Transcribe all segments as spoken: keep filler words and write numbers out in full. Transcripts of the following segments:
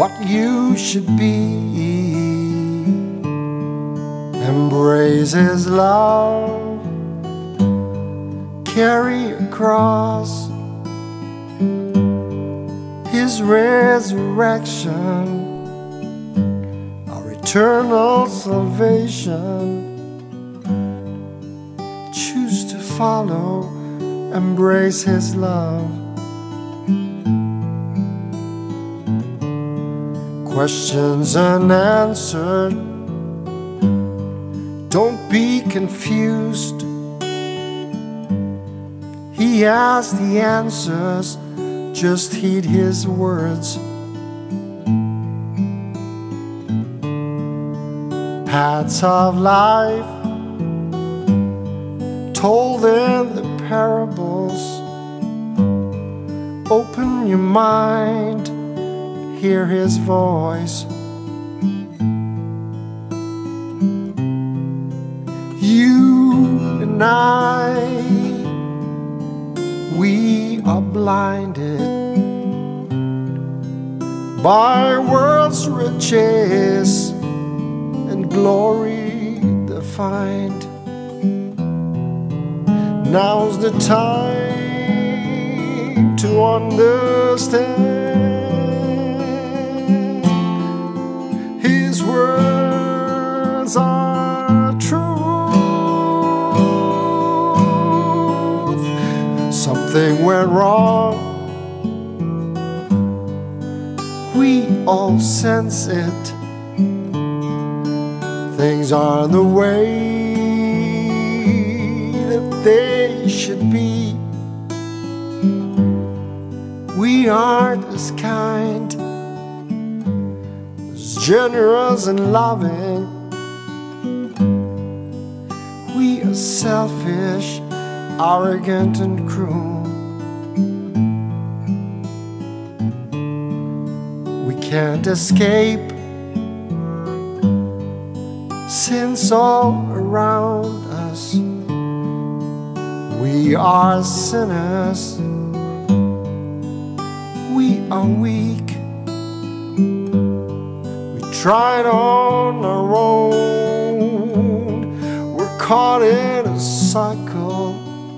what you should be. Embrace His love, carry a cross, His resurrection, our eternal salvation. Choose to follow, embrace His love. Questions unanswered, don't be confused. He has the answers, just heed His words. Paths of life told in the parables. Open your mind, hear His voice. You and I, we are blinded by world's riches and glory defined. Now's the time to understand. His words are truth. Something went wrong, we all sense it. Things aren't the way that they should be. We aren't as kind, as generous and loving. We are selfish, arrogant and cruel. We can't escape, sin's all around us. We are sinners, we are weak. We tried on our own, we're caught in a cycle.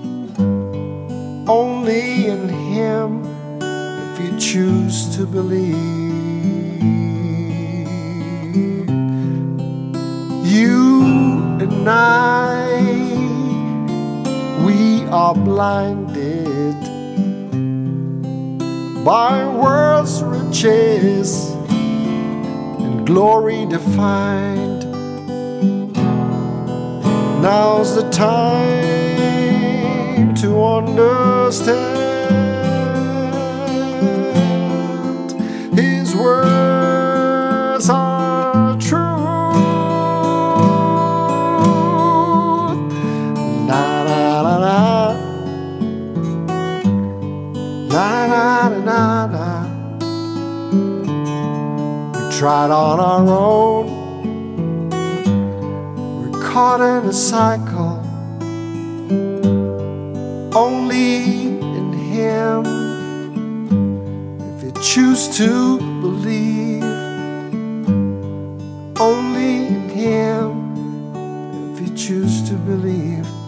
Only in Him, if you choose to believe. You and I, we are blinded by world's riches and glory defined. Now's the time to understand. His words are true. Na na na na. We tried on our own, we're caught in a cycle. Only in Him, if you choose to believe. Only in Him, if you choose to believe.